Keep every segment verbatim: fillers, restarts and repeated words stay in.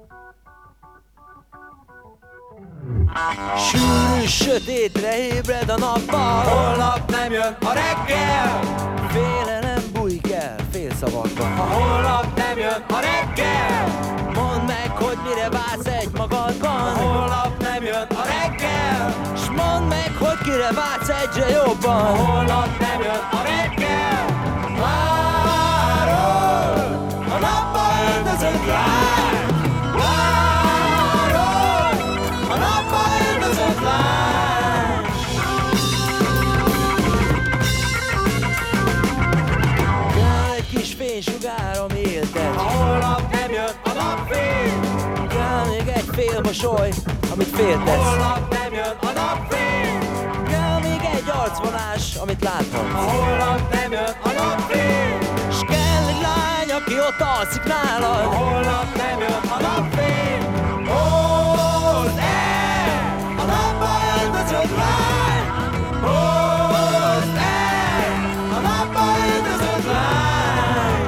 Sűrű sötétre ébred a nappal, Holnap nem jön a reggel, félelem bújik el félszavakban. a holnap nem jön a reggel, Mondd meg, hogy mire vársz egy magadban, a holnap nem jön a reggel, s mondd meg, hogy kire vársz egyre jobban. a holnap nem jön a reggel. Várod a napba öltözött lány, várod a napba öltözött lány. Kell egy kis fénysugár, ami éltet, A holnap nem jön a napfény, kell még egy fél mosoly, amit féltesz, holnap nem jön a napfény, kell még egy arcvonás, amit a láthatsz, holnap nem jön a napfény, s kell egy lány, aki ott alszik a nálad. holnap nem jön a napfény. Hozd el a napba öltözött lány, hozd el a napba öltözött lány.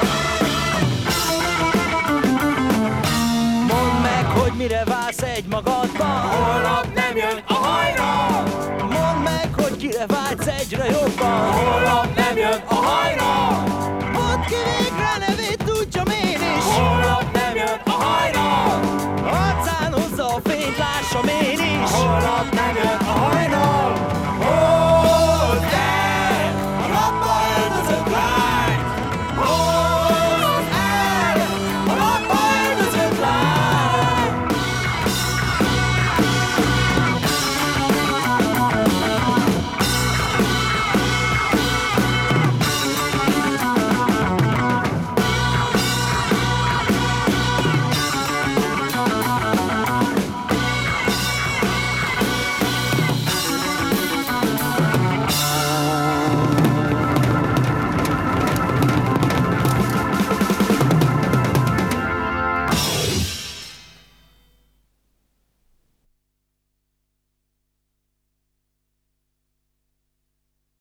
Mire vársz egy magad.